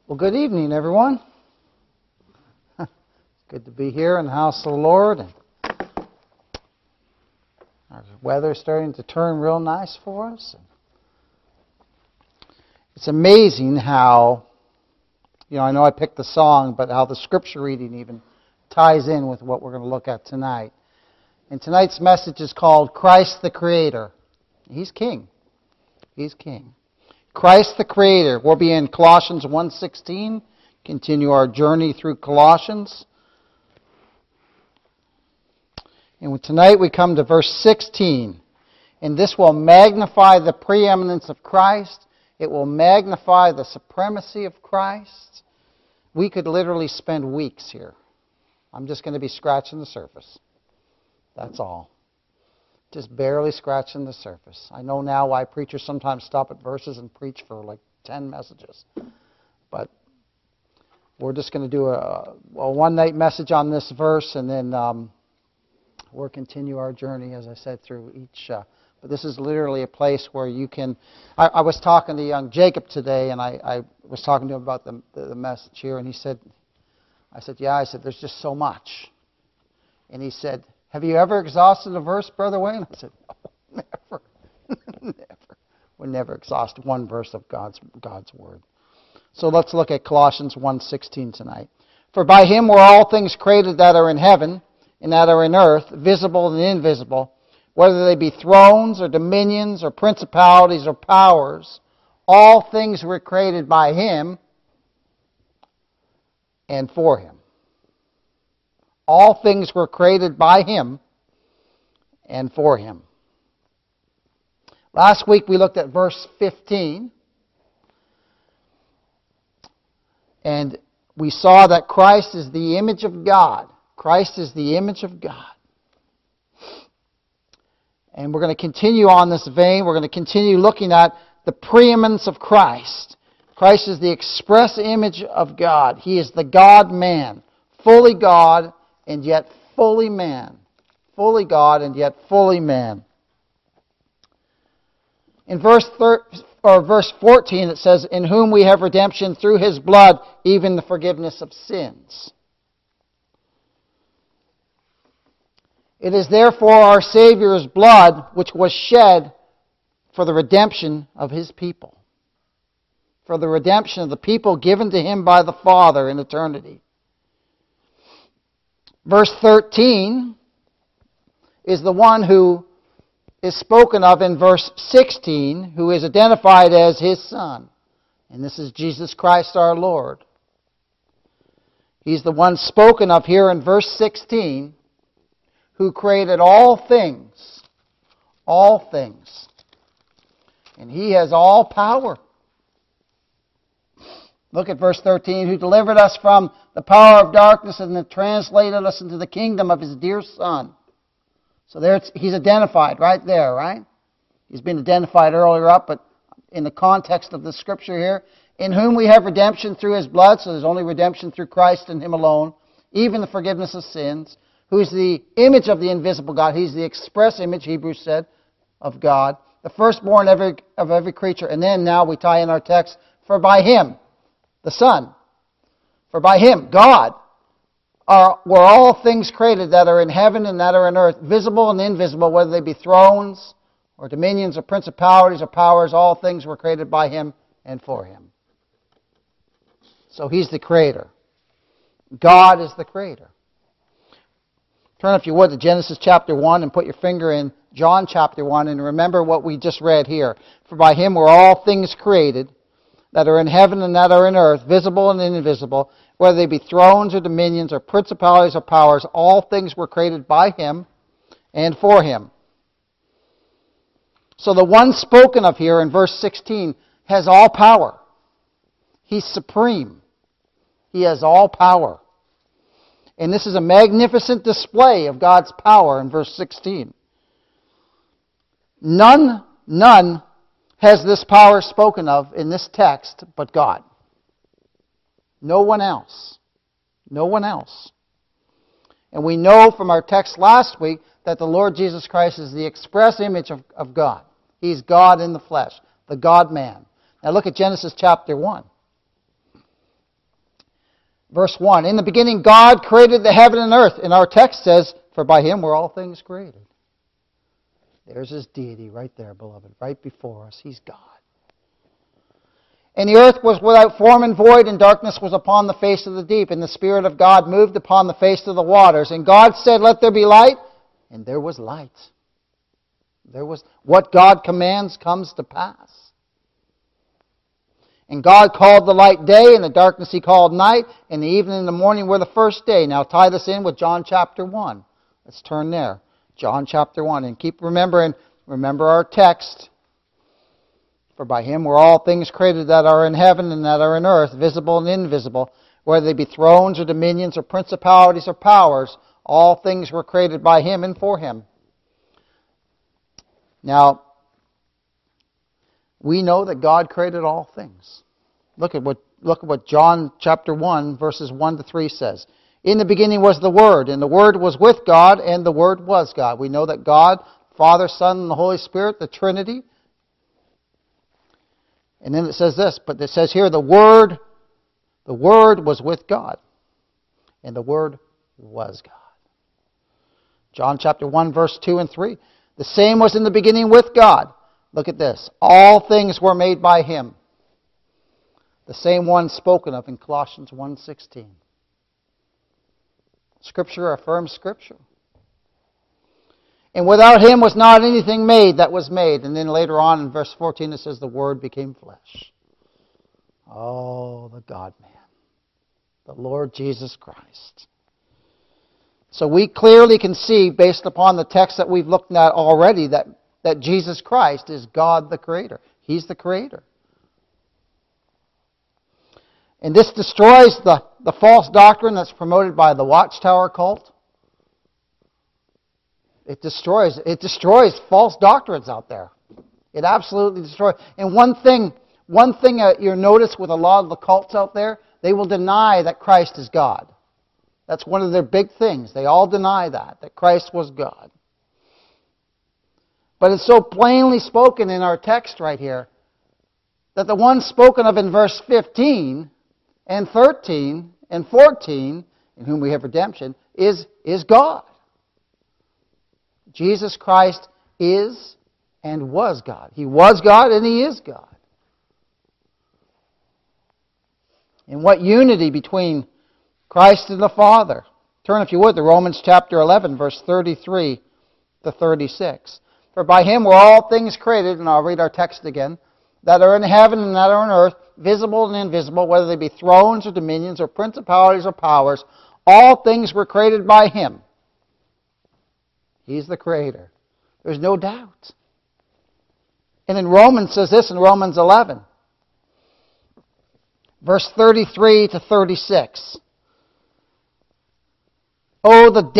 Well, good evening, everyone. Good to be here in the house of the Lord. And our weather's starting to turn real nice for us. It's amazing how, I know I picked the song, but how the scripture reading even ties in with what we're going to look at tonight. And tonight's message is called Christ the Creator. He's King. He's King. Christ the Creator. We'll be in Colossians 1:16. Continue our journey through Colossians. And tonight we come to verse 16. And this will magnify the preeminence of Christ. It will magnify the supremacy of Christ. We could literally spend weeks here. I'm just going to be scratching the surface. That's all. Just barely scratching the surface. I know now why preachers sometimes stop at verses and preach for like 10 messages. But we're just going to do a one-night message on this verse, and then we'll continue our journey, as I said, through each. But this is literally a place where you can... I was talking to young Jacob today, and I was talking to him about the message here, and he said, there's just so much. And he said, have you ever exhausted a verse, Brother Wayne? I said, no, never. Never. We'll never exhaust one verse of God's Word. So let's look at Colossians 1:16 tonight. For by Him were all things created that are in heaven and that are in earth, visible and invisible, whether they be thrones or dominions or principalities or powers. All things were created by Him and for Him. All things were created by Him and for Him. Last week we looked at verse 15. And we saw that Christ is the image of God. Christ is the image of God. And we're going to continue on this vein. We're going to continue looking at the preeminence of Christ. Christ is the express image of God. He is the God-man, fully God and yet fully man. Fully God and yet fully man. In verse 14 it says, in whom we have redemption through His blood, even the forgiveness of sins. It is therefore our Savior's blood which was shed for the redemption of His people. For the redemption of the people given to Him by the Father in eternity. Verse 13 is the one who is spoken of in verse 16, who is identified as His Son. And this is Jesus Christ our Lord. He's the one spoken of here in verse 16, who created all things. All things. And He has all power. Look at verse 13, who delivered us from the power of darkness and translated us into the kingdom of His dear Son. So there He's identified right there, right? He's been identified earlier up, but in the context of the scripture here, in whom we have redemption through His blood, so there's only redemption through Christ and Him alone, even the forgiveness of sins, who is the image of the invisible God. He's the express image, Hebrews said, of God, the firstborn of every creature. And then now we tie in our text, for by Him, the Son, for by Him, God, were all things created that are in heaven and that are in earth, visible and invisible, whether they be thrones or dominions or principalities or powers, all things were created by Him and for Him. So He's the Creator. God is the Creator. Turn, if you would, to Genesis chapter 1 and put your finger in John chapter 1 and remember what we just read here. For by Him were all things created that are in heaven and that are in earth, visible and invisible, whether they be thrones or dominions or principalities or powers, all things were created by Him and for Him. So the one spoken of here in verse 16 has all power. He's supreme. He has all power. And this is a magnificent display of God's power in verse 16. None has this power spoken of in this text but God. No one else. No one else. And we know from our text last week that the Lord Jesus Christ is the express image of God. He's God in the flesh, the God-man. Now look at Genesis chapter 1. Verse 1, in the beginning God created the heaven and earth. And our text says, for by Him were all things created. There's His deity right there, beloved, right before us. He's God. And the earth was without form and void, and darkness was upon the face of the deep. And the Spirit of God moved upon the face of the waters. And God said, let there be light. And there was light. There was what God commands comes to pass. And God called the light day, and the darkness He called night, and the evening and the morning were the first day. Now tie this in with John chapter 1. Let's turn there. John chapter 1. And keep remember our text. For by Him were all things created that are in heaven and that are in earth, visible and invisible, whether they be thrones or dominions or principalities or powers. All things were created by Him and for Him. Now, we know that God created all things. Look at what John chapter 1, verses 1 to 3 says. In the beginning was the Word, and the Word was with God, and the Word was God. We know that God, Father, Son, and the Holy Spirit, the Trinity. And then it says this, but it says here, the Word was with God, and the Word was God. John chapter 1, verse 2 and 3. The same was in the beginning with God. Look at this. All things were made by Him. The same one spoken of in Colossians 1:16. Scripture affirms Scripture. And without Him was not anything made that was made. And then later on in verse 14 it says the Word became flesh. Oh, the God-man. The Lord Jesus Christ. So we clearly can see, based upon the text that we've looked at already, that Jesus Christ is God the Creator. He's the Creator. And this destroys the false doctrine that's promoted by the Watchtower cult. It destroys false doctrines out there. It absolutely destroys. And one thing you'll notice with a lot of the cults out there, they will deny that Christ is God. That's one of their big things. They all deny that Christ was God. But it's so plainly spoken in our text right here that the one spoken of in verse 15 and 13 and 14, in whom we have redemption, is God. Jesus Christ is and was God. He was God and He is God. And what unity between Christ and the Father. Turn, if you would, to Romans chapter 11, verse 33 to 36. For by Him were all things created, and I'll read our text again, that are in heaven and that are on earth, visible and invisible, whether they be thrones or dominions or principalities or powers. All things were created by Him. He's the Creator. There's no doubt. And in Romans, says this in Romans 11, verse 33 to 36. Oh, the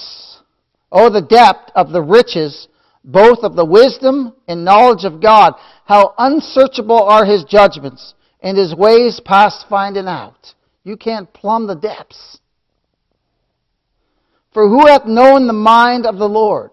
depth of the riches, both of the wisdom and knowledge of God. How unsearchable are His judgments, and His ways past finding out. You can't plumb the depths. For who hath known the mind of the Lord?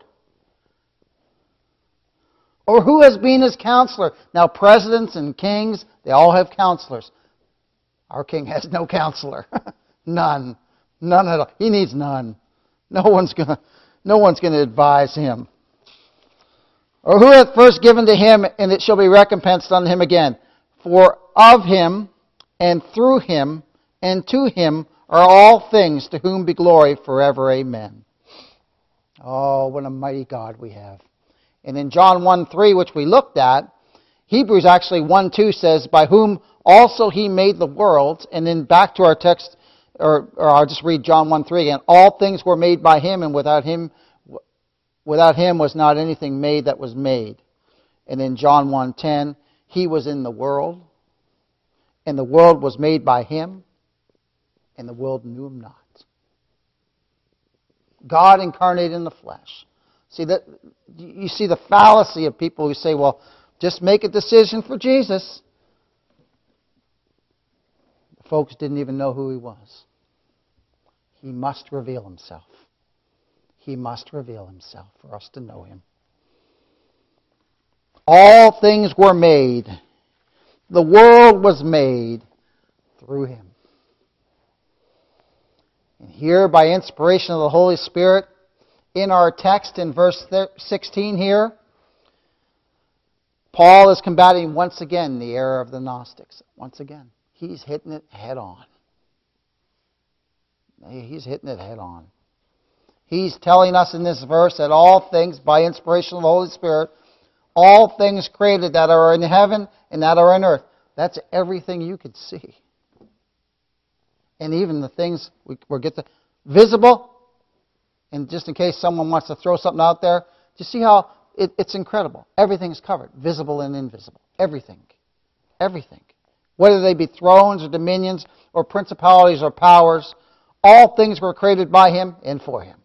Or who has been His counselor? Now, presidents and kings, they all have counselors. Our king has no counselor. None. None at all. He needs none. No one's going to advise him. Or who hath first given to him, and it shall be recompensed unto him again? For of Him, and through Him, and to Him are all things, to whom be glory forever. Amen. Oh, what a mighty God we have. And in John 1:3, which we looked at, Hebrews actually 1:2 says, by whom also He made the worlds. And then back to our text, or I'll just read John 1:3 again. All things were made by Him, and without Him was not anything made that was made. And in John 1:10, He was in the world, and the world was made by Him, and the world knew Him not. God incarnate in the flesh. You see the fallacy of people who say, well, just make a decision for Jesus. The folks didn't even know who He was. He must reveal Himself. He must reveal Himself for us to know Him. All things were made. The world was made through Him. And here, by inspiration of the Holy Spirit, in our text in verse 16 here, Paul is combating once again the error of the Gnostics. Once again, he's hitting it head on. He's hitting it head on. He's telling us in this verse that all things, by inspiration of the Holy Spirit, all things created that are in heaven and that are on earth. That's everything you could see. And even the things we'll get to visible. And just in case someone wants to throw something out there, do you see how it's incredible? Everything's covered, visible and invisible. Everything. Everything. Whether they be thrones or dominions or principalities or powers, all things were created by Him and for Him.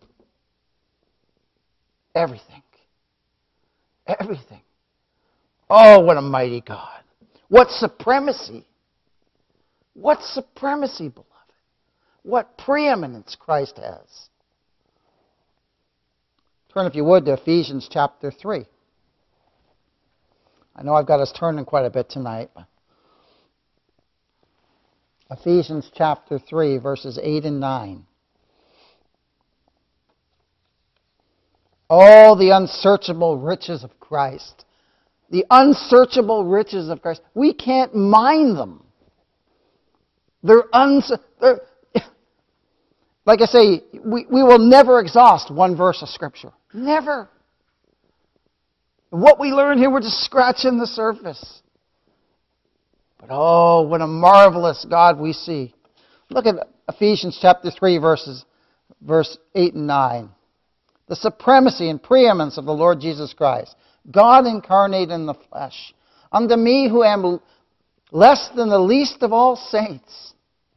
Everything. Everything. Oh, what a mighty God. What supremacy. What supremacy, beloved. What preeminence Christ has. Turn, if you would, to Ephesians chapter 3. I know I've got us turning quite a bit tonight. Ephesians chapter 3, verses 8 and 9. Oh, the unsearchable riches of Christ. The unsearchable riches of Christ. We can't mine them. They're like I say, we will never exhaust one verse of Scripture. Never. What we learn here, we're just scratching the surface. But oh, what a marvelous God we see. Look at Ephesians chapter 3, verse 8 and 9. The supremacy and preeminence of the Lord Jesus Christ, God incarnate in the flesh. Unto me who am less than the least of all saints.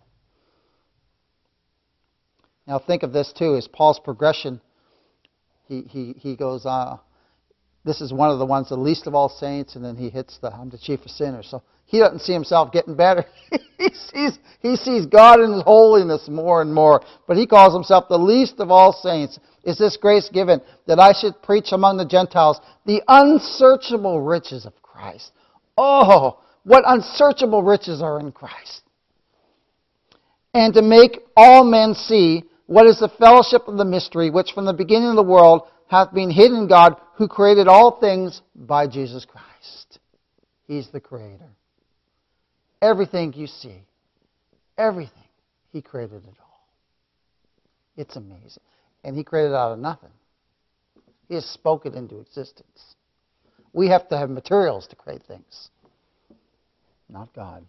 Now think of this too, as Paul's progression. He goes, this is one of the ones, the least of all saints, and then he hits I'm the chief of sinners. So he doesn't see himself getting better. he sees God in His holiness more and more. But he calls himself the least of all saints. Is this grace given that I should preach among the Gentiles the unsearchable riches of Christ? Oh, what unsearchable riches are in Christ. And to make all men see what is the fellowship of the mystery, which from the beginning of the world hath been hidden in God, who created all things by Jesus Christ. He's the Creator. Everything you see, everything, He created it all. It's amazing. And He created it out of nothing. He has spoken into existence. We have to have materials to create things, not God.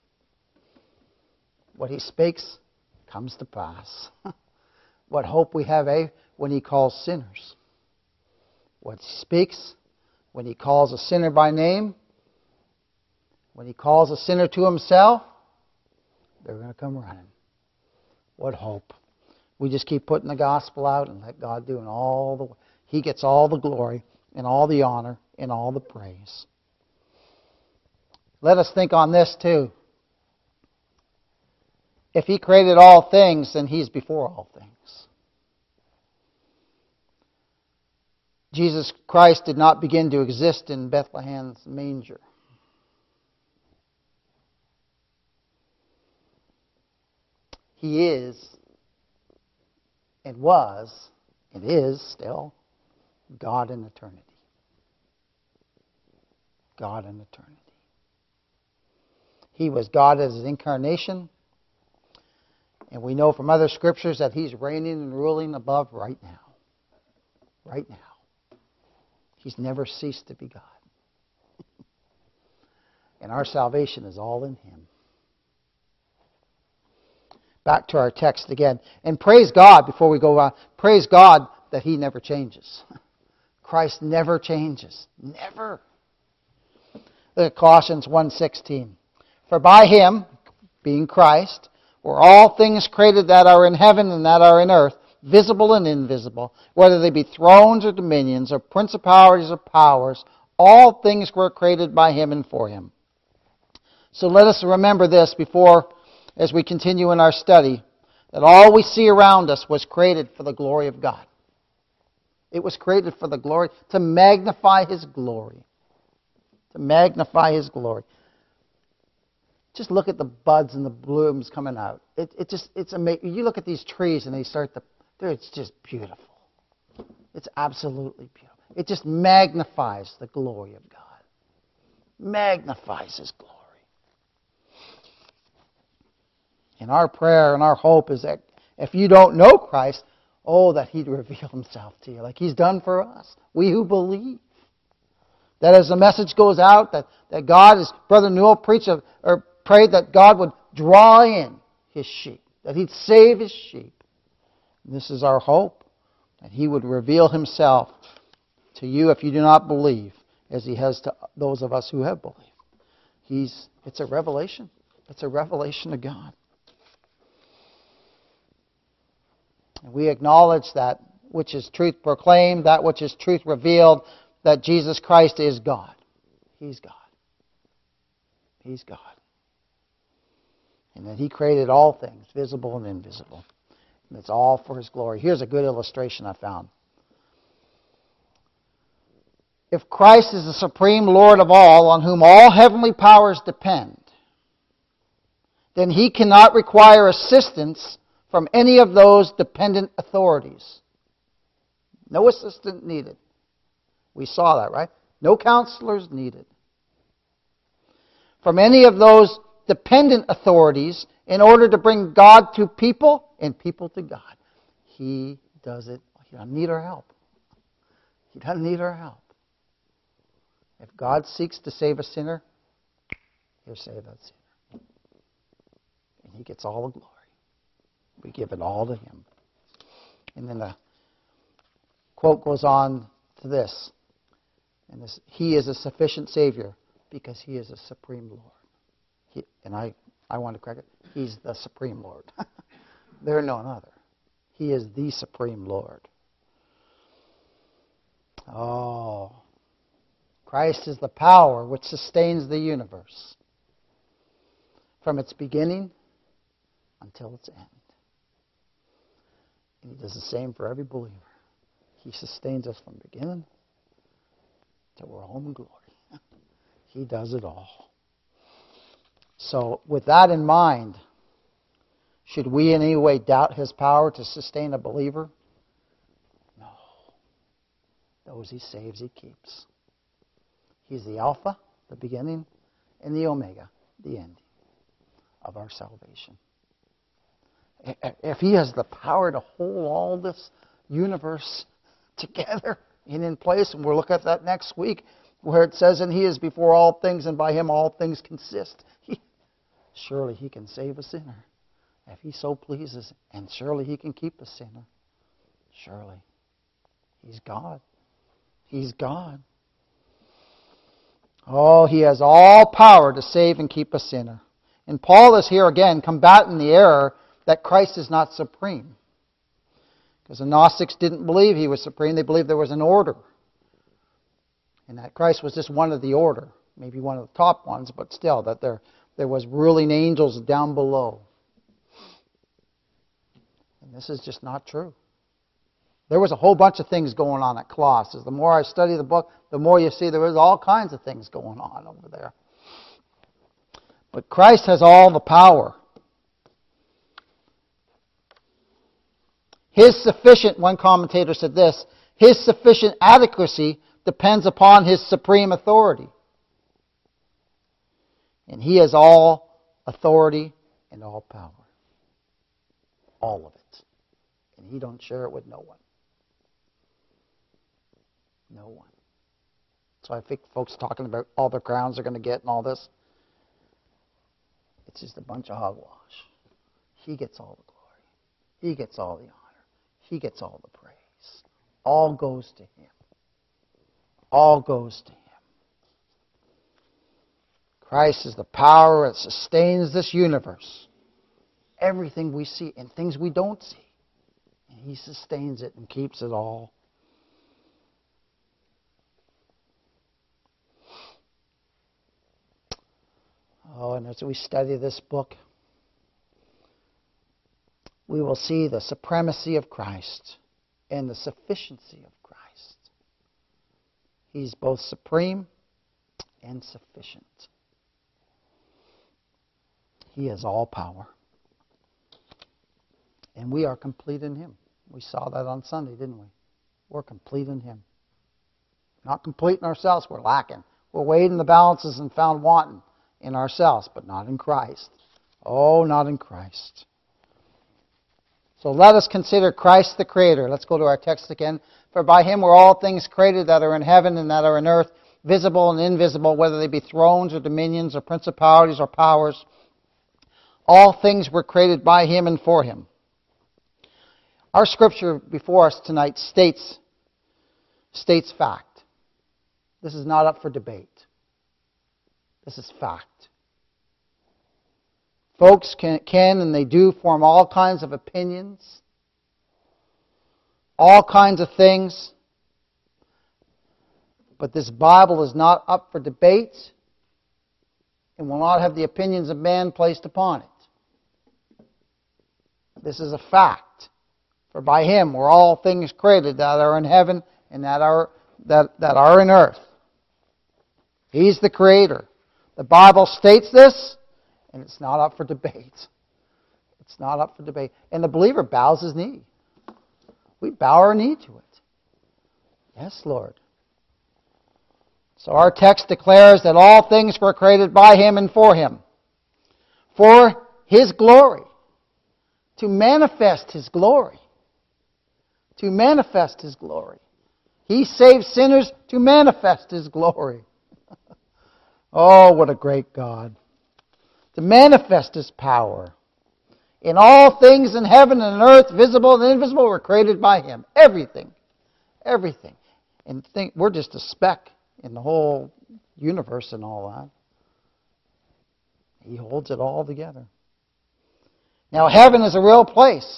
What He speaks comes to pass. What hope we have, when He calls sinners. What He speaks, when He calls a sinner by name, when He calls a sinner to Himself, they're going to come running. What hope. We just keep putting the gospel out and let God do it He gets all the glory and all the honor and all the praise. Let us think on this too. If He created all things, then He's before all things. Jesus Christ did not begin to exist in Bethlehem's manger. He is, and was, and is still, God in eternity. God in eternity. He was God as His incarnation. And we know from other scriptures that He's reigning and ruling above right now. Right now. He's never ceased to be God. And our salvation is all in Him. Back to our text again. And praise God, before we go on, praise God that He never changes. Christ never changes. Never. Look at Colossians 1:16. For by Him, being Christ, were all things created that are in heaven and that are in earth, visible and invisible, whether they be thrones or dominions or principalities or powers, all things were created by Him and for Him. So let us remember this as we continue in our study, that all we see around us was created for the glory of God. It was created for the glory, to magnify His glory. To magnify His glory. Just look at the buds and the blooms coming out. It's amazing. You look at these trees and it's just beautiful. It's absolutely beautiful. It just magnifies the glory of God. Magnifies His glory. And our prayer and our hope is that if you don't know Christ, that He'd reveal Himself to you like He's done for us. We who believe. That as the message goes out, that God, as Brother Newell prayed that God would draw in His sheep, that He'd save His sheep. And this is our hope, that He would reveal Himself to you if you do not believe, as He has to those of us who have believed. It's a revelation. It's a revelation of God. And we acknowledge that which is truth proclaimed, that which is truth revealed, that Jesus Christ is God. He's God. He's God. And that He created all things, visible and invisible. And it's all for His glory. Here's a good illustration I found. If Christ is the supreme Lord of all, on whom all heavenly powers depend, then He cannot require assistance from any of those dependent authorities. No assistant needed. We saw that, right? No counselors needed. From any of those dependent authorities in order to bring God to people and people to God. He does it. He doesn't need our help. He doesn't need our help. If God seeks to save a sinner, He'll save that sinner. And He gets all the glory. We give it all to Him. And then the quote goes on to this. And this, He is a sufficient Savior because He is a supreme Lord. I want to correct it. He's the supreme Lord. There are none other. He is the supreme Lord. Oh, Christ is the power which sustains the universe from its beginning until its end. And He does the same for every believer. He sustains us from beginning till we're home in glory. He does it all. So, with that in mind, should we in any way doubt His power to sustain a believer? No. Those He saves, He keeps. He's the Alpha, the beginning, and the Omega, the ending of our salvation. If He has the power to hold all this universe together and in place, and we'll look at that next week, where it says, and He is before all things, and by Him all things consist. Surely He can save a sinner if He so pleases, and surely He can keep a sinner. Surely. He's God. He's God. Oh, He has all power to save and keep a sinner. And Paul is here again combating the error that Christ is not supreme. Because the Gnostics didn't believe He was supreme. They believed there was an order. And that Christ was just one of the order. Maybe one of the top ones, but still, that there was ruling angels down below. And this is just not true. There was a whole bunch of things going on at Colossus. The more I study the book, the more you see there was all kinds of things going on over there. But Christ has all the power. His sufficient, one commentator said this, His sufficient adequacy depends upon His supreme authority. And He has all authority and all power. All of it. And He don't share it with no one. No one. So I think folks talking about all the crowns they're going to get and all this, it's just a bunch of hogwash. He gets all the glory. He gets all the honor. He gets all the praise. All goes to Him. All goes to Him. Christ is the power that sustains this universe. Everything we see and things we don't see. And He sustains it and keeps it all. Oh, and as we study this book, we will see the supremacy of Christ and the sufficiency of Christ. He's both supreme and sufficient. He has all power. And we are complete in Him. We saw that on Sunday, didn't we? We're complete in Him. Not complete in ourselves, we're lacking. We're weighed in the balances and found wanting in ourselves, but not in Christ. Oh, not in Christ. So let us consider Christ the Creator. Let's go to our text again. For by Him were all things created that are in heaven and that are in earth, visible and invisible, whether they be thrones or dominions or principalities or powers. All things were created by Him and for Him. Our scripture before us tonight states fact. This is not up for debate. This is fact. Folks can and they do form all kinds of opinions, all kinds of things, but this Bible is not up for debate and will not have the opinions of man placed upon it. This is a fact. For by Him were all things created that are in heaven and that are in earth. He's the Creator. The Bible states this, and it's not up for debate. It's not up for debate. And the believer bows his knee. We bow our knee to it. Yes, Lord. So our text declares that all things were created by Him and for Him. For His glory. To manifest His glory. To manifest His glory. He saves sinners to manifest His glory. Oh, what a great God. To manifest His power. In all things in heaven and earth, visible and invisible, were created by Him. Everything. Everything. And think, we're just a speck in the whole universe and all that. He holds it all together. Now, heaven is a real place.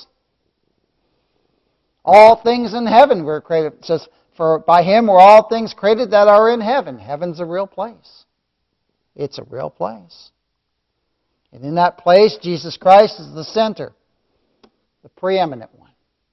All things in heaven were created. It says, for by Him were all things created that are in heaven. Heaven's a real place. It's a real place. And in that place, Jesus Christ is the center, the preeminent one.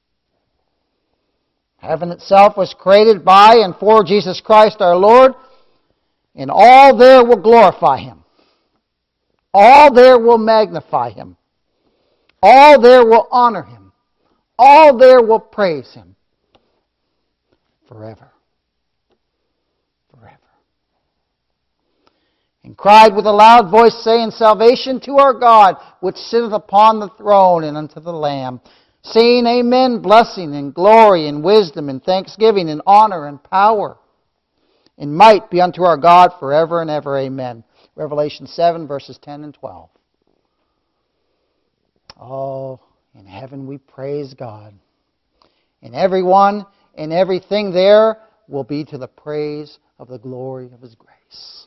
Heaven itself was created by and for Jesus Christ our Lord, and all there will glorify Him. All there will magnify Him. All there will honor Him. All there will praise Him. Forever. Forever. And cried with a loud voice, saying, Salvation to our God, which sitteth upon the throne, and unto the Lamb. Saying, Amen, blessing and glory and wisdom and thanksgiving and honor and power and might be unto our God forever and ever. Amen. Revelation 7, verses 10 and 12. Oh, in heaven we praise God. And everyone and everything there will be to the praise of the glory of His grace.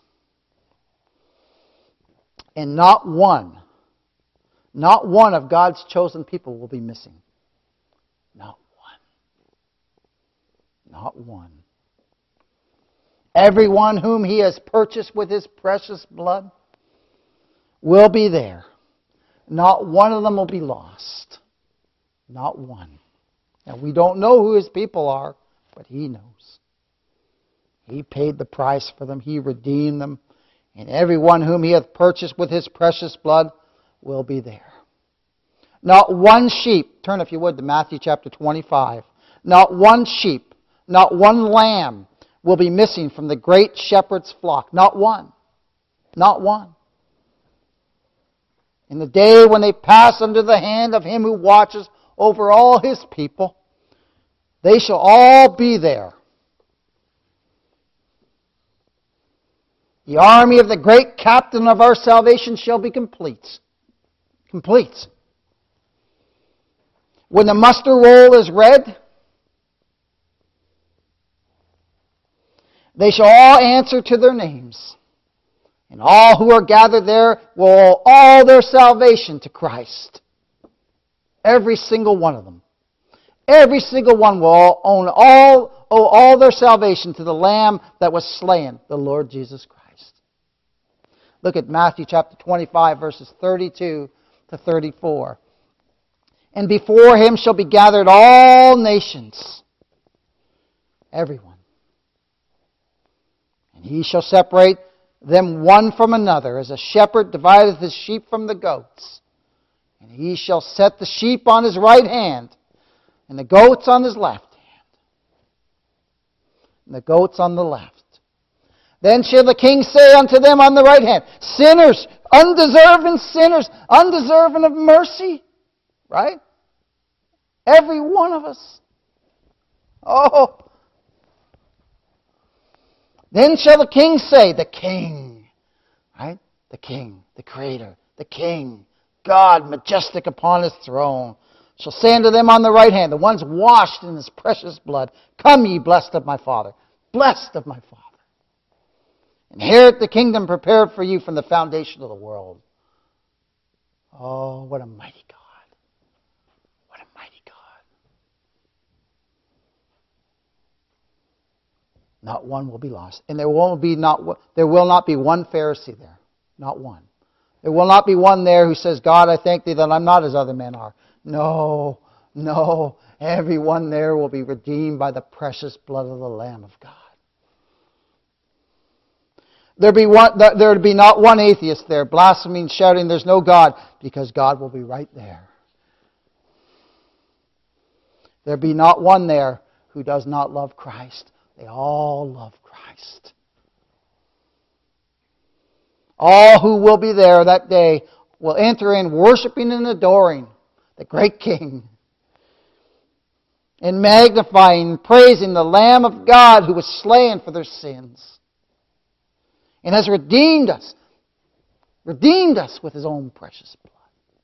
And not one of God's chosen people will be missing. Not one. Not one. Everyone whom He has purchased with His precious blood will be there. Not one of them will be lost. Not one. Now, we don't know who His people are, but He knows. He paid the price for them. He redeemed them. And everyone whom He hath purchased with His precious blood will be there. Not one sheep, turn if you would to Matthew chapter 25. Not one sheep, not one lamb will be missing from the great shepherd's flock. Not one. Not one. In the day when they pass under the hand of Him who watches over all His people, they shall all be there. The army of the great captain of our salvation shall be complete. Complete. When the muster roll is read, they shall all answer to their names. And all who are gathered there will owe all their salvation to Christ. Every single one of them. Every single one will owe all their salvation to the Lamb that was slain, the Lord Jesus Christ. Look at Matthew chapter 25, verses 32 to 34. And before Him shall be gathered all nations. Everyone. And He shall separate them one from another, as a shepherd divideth his sheep from the goats. And he shall set the sheep on his right hand, and the goats on his left hand. And the goats on the left. Then shall the king say unto them on the right hand, sinners, undeserving sinners, undeserving of mercy. Right? Every one of us. Oh. Then shall the king say, the king, right? The king, the creator, the king, God majestic upon his throne, shall say unto them on the right hand, the ones washed in his precious blood, come ye blessed of my Father, blessed of my Father. Inherit the kingdom prepared for you from the foundation of the world. Oh, what a mighty God. What a mighty God. Not one will be lost. And there will not be one Pharisee there. Not one. There will not be one there who says, God, I thank thee that I'm not as other men are. No, no. Everyone there will be redeemed by the precious blood of the Lamb of God. There would be not one atheist there, blaspheming, shouting, there's no God, because God will be right there. There be not one there who does not love Christ. They all love Christ. All who will be there that day will enter in worshiping and adoring the great King, and magnifying and praising the Lamb of God who was slain for their sins and has redeemed us with His own precious blood.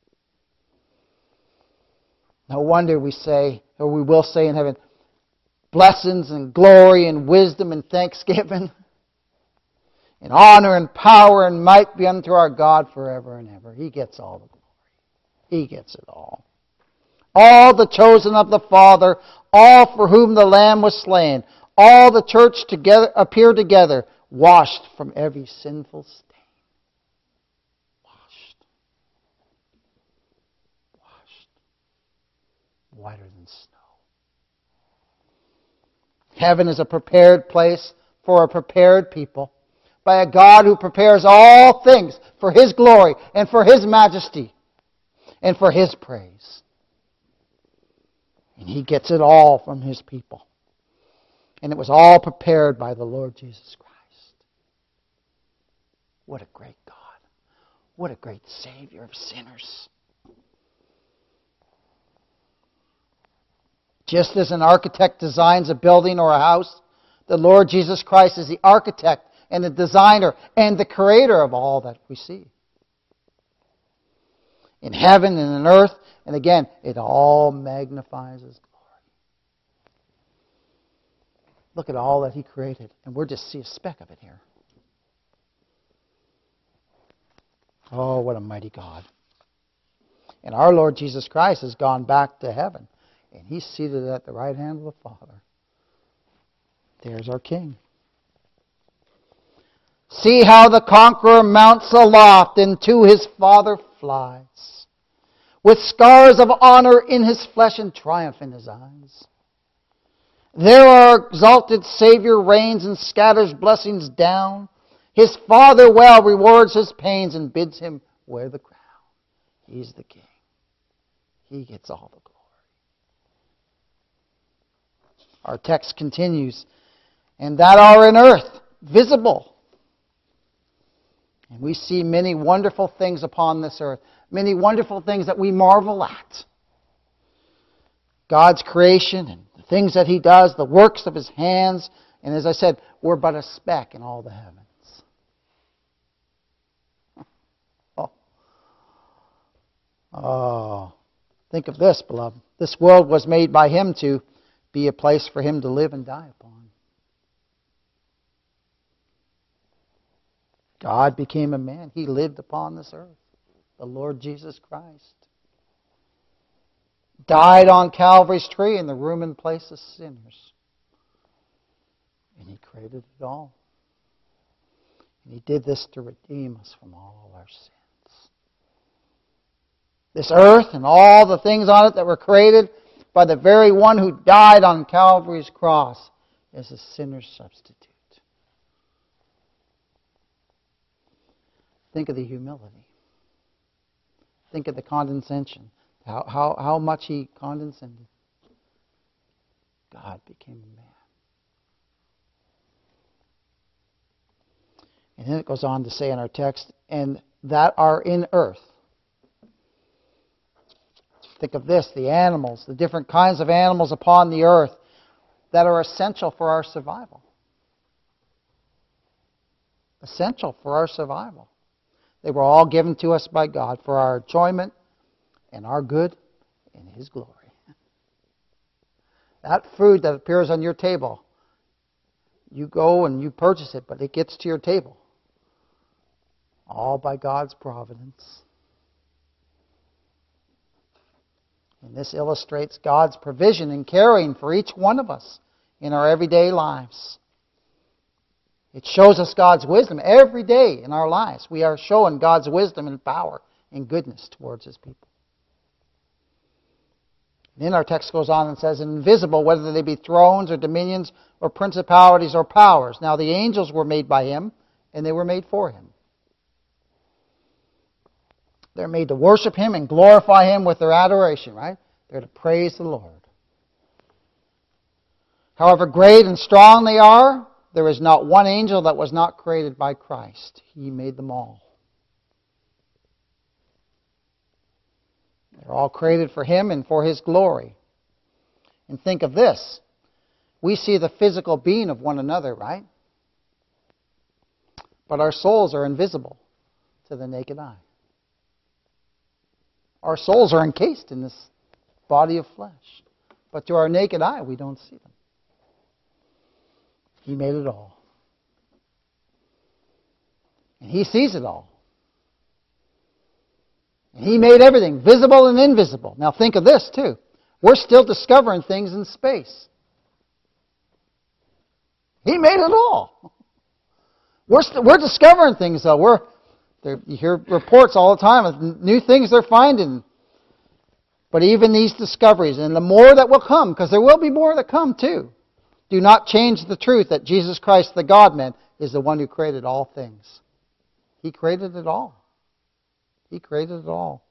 No wonder we say, or we will say in heaven, blessings and glory and wisdom and thanksgiving and honor and power and might be unto our God forever and ever. He gets all the glory. He gets it all. All the chosen of the Father, all for whom the Lamb was slain, all the church together appear together, washed from every sinful stain. Washed. Whiter than snow. Heaven is a prepared place for a prepared people by a God who prepares all things for His glory and for His majesty and for His praise. And He gets it all from His people. And it was all prepared by the Lord Jesus Christ. What a great God. What a great Savior of sinners. Just as an architect designs a building or a house, the Lord Jesus Christ is the architect and the designer and the creator of all that we see. In heaven and in earth, and again, it all magnifies His glory. Look at all that He created, and we're just see a speck of it here. Oh, what a mighty God. And our Lord Jesus Christ has gone back to heaven, and He's seated at the right hand of the Father. There's our King. See how the conqueror mounts aloft and to his Father flies, with scars of honor in his flesh and triumph in his eyes. There our exalted Savior reigns and scatters blessings down. His Father well rewards his pains and bids him wear the crown. He's the King. He gets all the glory. Our text continues, and that are in earth visible. And we see many wonderful things upon this earth, many wonderful things that we marvel at. God's creation and the things that He does, the works of His hands, and as I said, we're but a speck in all the heavens. Oh, think of this, beloved. This world was made by Him to be a place for Him to live and die upon. God became a man. He lived upon this earth. The Lord Jesus Christ died on Calvary's tree in the room and place of sinners. And He created it all. And He did this to redeem us from all our sins. This earth and all the things on it that were created by the very one who died on Calvary's cross is a sinner's substitute. Think of the humility. Think of the condescension. How much He condescended. God became a man. And then it goes on to say in our text, and that are in earth. Think of this, the animals, the different kinds of animals upon the earth that are essential for our survival. Essential for our survival. They were all given to us by God for our enjoyment and our good and His glory. That food that appears on your table, you go and you purchase it, but it gets to your table. All by God's providence. And this illustrates God's provision and caring for each one of us in our everyday lives. It shows us God's wisdom every day in our lives. We are showing God's wisdom and power and goodness towards His people. And then our text goes on and says, invisible, whether they be thrones or dominions or principalities or powers. Now the angels were made by Him, and they were made for Him. They're made to worship Him and glorify Him with their adoration, right? They're to praise the Lord. However great and strong they are, there is not one angel that was not created by Christ. He made them all. They're all created for Him and for His glory. And think of this. We see the physical being of one another, right? But our souls are invisible to the naked eye. Our souls are encased in this body of flesh. But to our naked eye, we don't see them. He made it all. And He sees it all. And He made everything, visible and invisible. Now think of this too. We're still discovering things in space. He made it all. We're discovering things though. You hear reports all the time of new things they're finding. But even these discoveries, and the more that will come, because there will be more that come too, do not change the truth that Jesus Christ, the God-man, is the one who created all things. He created it all. He created it all.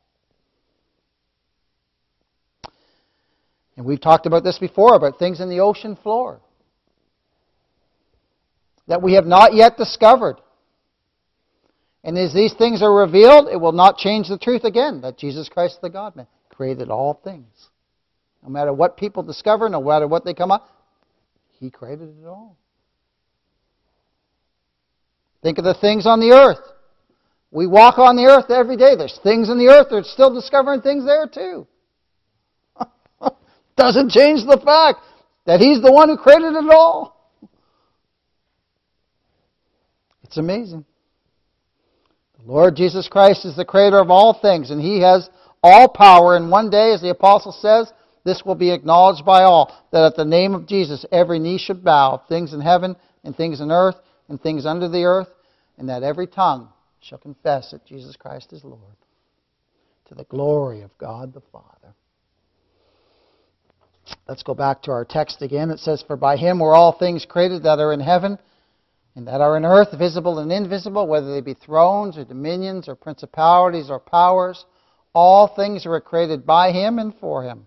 And we've talked about this before, about things in the ocean floor that we have not yet discovered. And as these things are revealed, it will not change the truth again that Jesus Christ, the God-man, created all things. No matter what people discover, no matter what they come up, He created it all. Think of the things on the earth. We walk on the earth every day. There's things in the earth. They're still discovering things there too. Doesn't change the fact that He's the one who created it all. It's amazing. The Lord Jesus Christ is the creator of all things, and He has all power. And one day, as the apostle says, this will be acknowledged by all, that at the name of Jesus every knee should bow, things in heaven and things in earth and things under the earth, and that every tongue shall confess that Jesus Christ is Lord, to the glory of God the Father. Let's go back to our text again. It says, for by Him were all things created that are in heaven and that are in earth, visible and invisible, whether they be thrones or dominions or principalities or powers. All things were created by Him and for Him.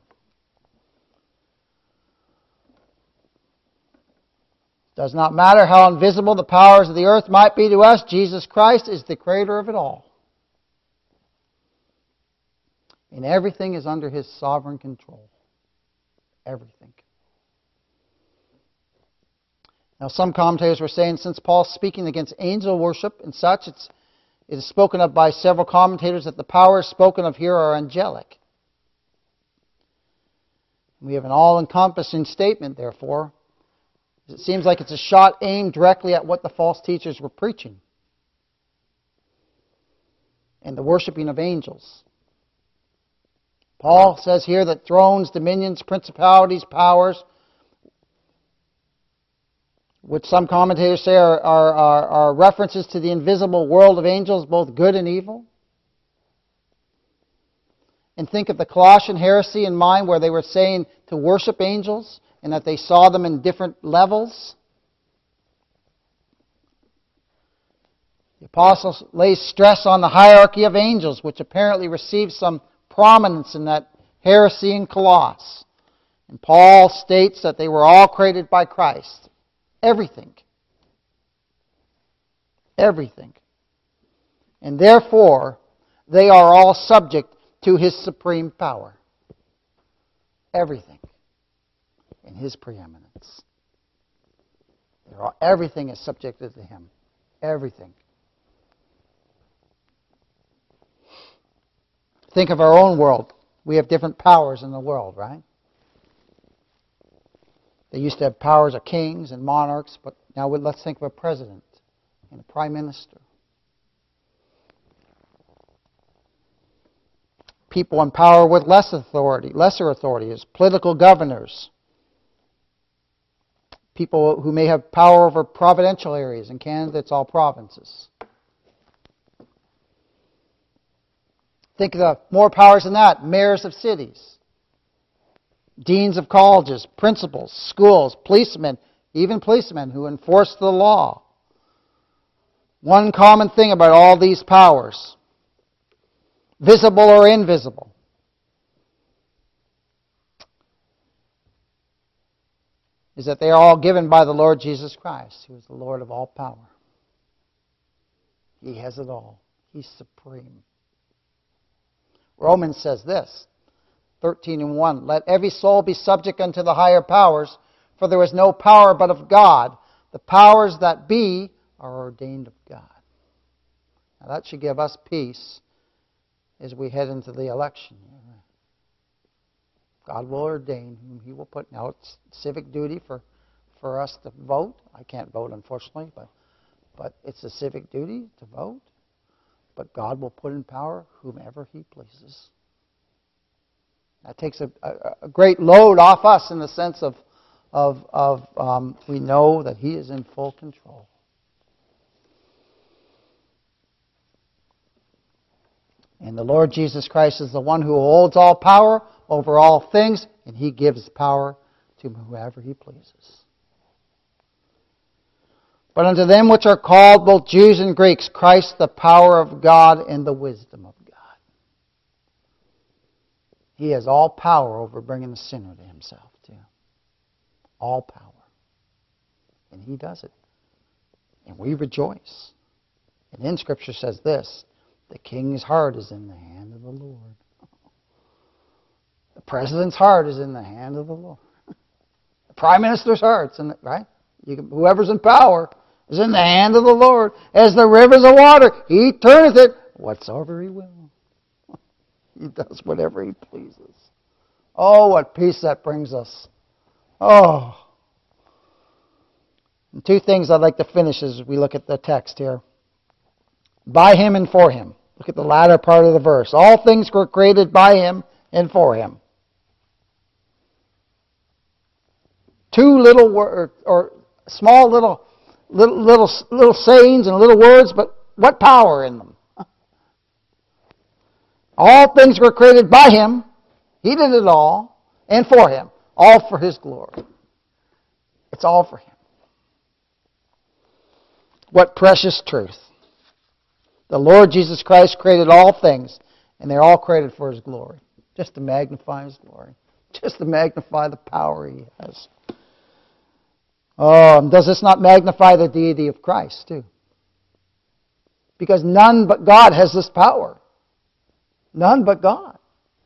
Does not matter how invisible the powers of the earth might be to us, Jesus Christ is the creator of it all. And everything is under His sovereign control. Everything. Now some commentators were saying, since Paul's speaking against angel worship and such, it is spoken of by several commentators that the powers spoken of here are angelic. We have an all-encompassing statement, therefore. It seems like it's a shot aimed directly at what the false teachers were preaching and the worshiping of angels. Paul says here that thrones, dominions, principalities, powers, which some commentators say are references to the invisible world of angels, both good and evil. And think of the Colossian heresy in mind, where they were saying to worship angels and that they saw them in different levels. The apostle lays stress on the hierarchy of angels, which apparently received some prominence in that heresy in Colossus. And Paul states that they were all created by Christ. Everything. Everything. And therefore, they are all subject to His supreme power. Everything. In His preeminence. Everything is subjected to Him. Everything. Think of our own world. We have different powers in the world, right? They used to have powers of kings and monarchs, but now let's think of a president and a prime minister. People in power with lesser authority as political governors. People who may have power over providential areas. In Canada, it's all provinces. Think of the more powers than that. Mayors of cities. Deans of colleges, principals, schools, policemen, even policemen who enforce the law. One common thing about all these powers, visible or invisible, is that they are all given by the Lord Jesus Christ, who is the Lord of all power. He has it all. He's supreme. Romans says this, 13:1, let every soul be subject unto the higher powers, for there is no power but of God. The powers that be are ordained of God. Now that should give us peace as we head into the election. God will ordain whom He will put. Now it's civic duty for us to vote. I can't vote, unfortunately, but it's a civic duty to vote. But God will put in power whomever He pleases. That takes a great load off us in the sense of we know that He is in full control. And the Lord Jesus Christ is the one who holds all power over all things, and He gives power to whoever He pleases. But unto them which are called, both Jews and Greeks, Christ the power of God and the wisdom of God. He has all power over bringing the sinner to Himself, too. All power. And He does it. And we rejoice. And then Scripture says this, the king's heart is in the hand of the Lord. The president's heart is in the hand of the Lord. The prime minister's heart's in it, right? Whoever's in power is in the hand of the Lord. As the rivers of water, He turneth it whatsoever He will. He does whatever He pleases. Oh, what peace that brings us. Oh. And two things I'd like to finish as we look at the text here. By Him and for Him. Look at the latter part of the verse. All things were created by Him and for Him. Two little words, or small little sayings and little words, but what power in them? All things were created by Him. He did it all. And for Him. All for His glory. It's all for Him. What precious truth. The Lord Jesus Christ created all things, and they're all created for His glory. Just to magnify His glory. Just to magnify the power He has. Oh, and does this not magnify the deity of Christ, too? Because none but God has this power. None but God.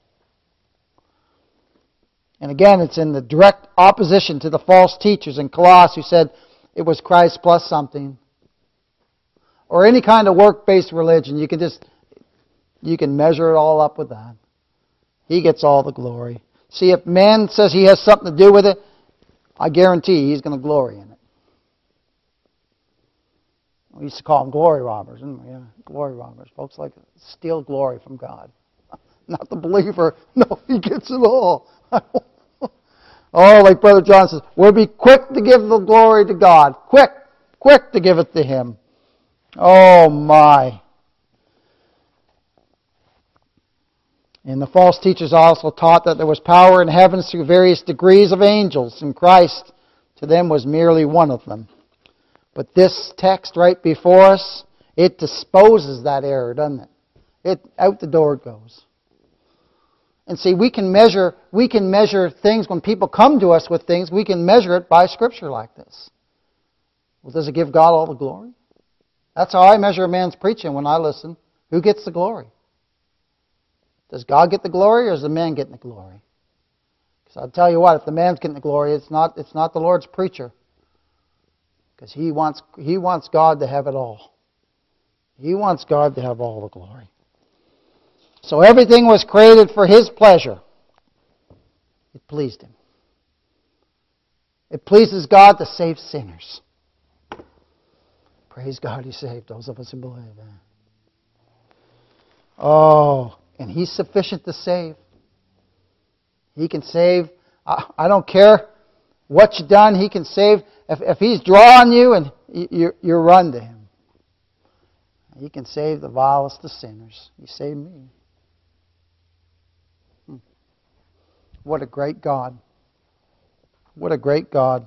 And again, it's in the direct opposition to the false teachers in Colossus who said it was Christ plus something. Or any kind of work-based religion. You can measure it all up with that. He gets all the glory. See, if man says he has something to do with it, I guarantee he's going to glory in it. We used to call them glory robbers, didn't we? Yeah, glory robbers. Folks like to steal glory from God. Not the believer. No, he gets it all. Oh, like Brother John says, we'll be quick to give the glory to God. Quick to give it to Him. Oh my. And the false teachers also taught that there was power in heavens through various degrees of angels, and Christ to them was merely one of them. But this text right before us It disposes that error, doesn't it? Out the door it goes. And see, we can measure things when people come to us with things. We can measure it by Scripture like this. Well, does it give God all the glory? That's how I measure a man's preaching when I listen. Who gets the glory? Does God get the glory, or is the man getting the glory? Because I'll tell you what, if the man's getting the glory, it's not the Lord's preacher. Because he wants God to have it all. He wants God to have all the glory. So everything was created for His pleasure. It pleased Him. It pleases God to save sinners. Praise God, He saved those of us who believe. Oh, and He's sufficient to save. He can save. I don't care what you've done, He can save. If He's drawing you and you run to Him. He can save the vilest of sinners. He saved me. What a great God. What a great God.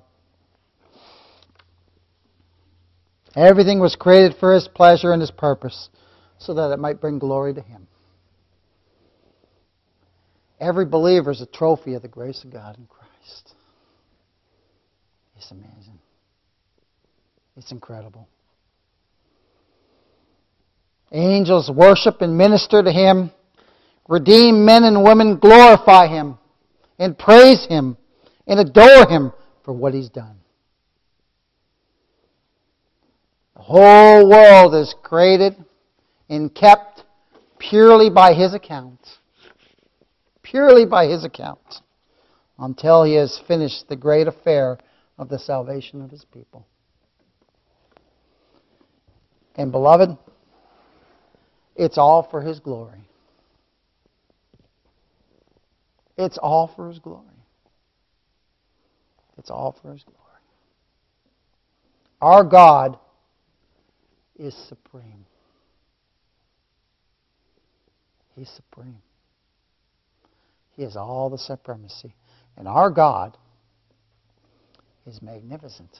Everything was created for His pleasure and His purpose, so that it might bring glory to Him. Every believer is a trophy of the grace of God in Christ. It's amazing. It's incredible. Angels worship and minister to Him. Redeemed men and women glorify Him and praise Him and adore Him for what He's done. The whole world is created and kept purely by His account. Purely by His account. Until He has finished the great affair of the salvation of His people. And beloved, it's all for His glory. It's all for His glory. It's all for His glory. Our God is supreme. He's supreme. He has all the supremacy. And our God is magnificent.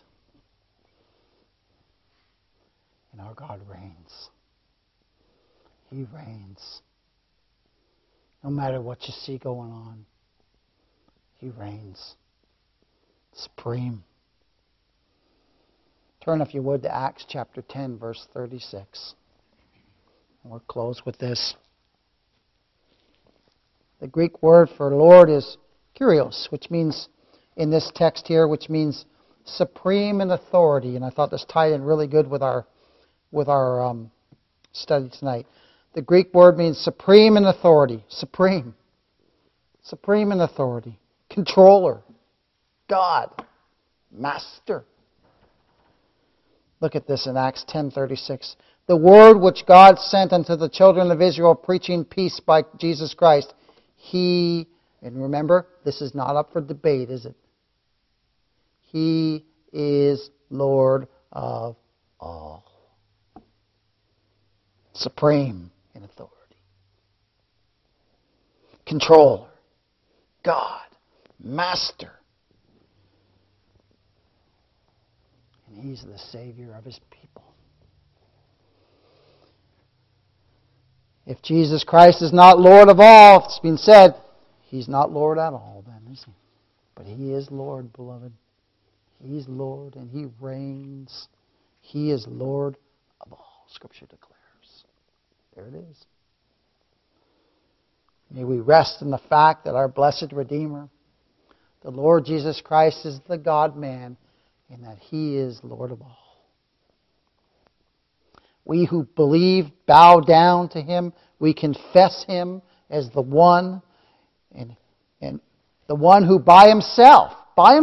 And our God reigns. He reigns. No matter what you see going on, He reigns. Supreme. Turn, if you would, to Acts chapter 10, verse 36. And we'll close with this. The Greek word for Lord is Kyrios, which means, in this text here, which means supreme in authority. And I thought this tied in really good with our study tonight. The Greek word means supreme in authority. Supreme. Supreme in authority. Controller. God. Master. Look at this in Acts 10:36. The word which God sent unto the children of Israel, preaching peace by Jesus Christ. He, and remember, this is not up for debate, is it? He is Lord of all. Supreme in authority. Controller. God. Master. And He's the Savior of His people. If Jesus Christ is not Lord of all, it's been said, He's not Lord at all then, is He? But He is Lord, beloved. He's Lord and He reigns. He is Lord of all, Scripture declares. There it is. May we rest in the fact that our blessed Redeemer, the Lord Jesus Christ, is the God-man, and that He is Lord of all. We who believe bow down to Him. We confess Him as the one, and the one who by Himself,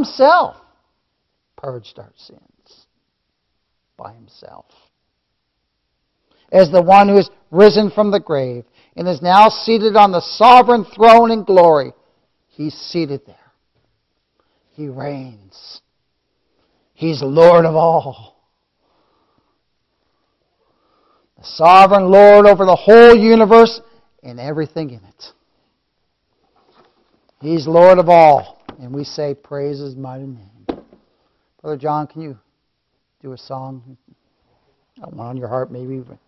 purged our sins. By Himself. As the one who is risen from the grave and is now seated on the sovereign throne in glory. He's seated there. He reigns. He's Lord of all. The sovereign Lord over the whole universe and everything in it. He's Lord of all. And we say, praise His mighty name. Brother John, can you do a song? one on your heart maybe.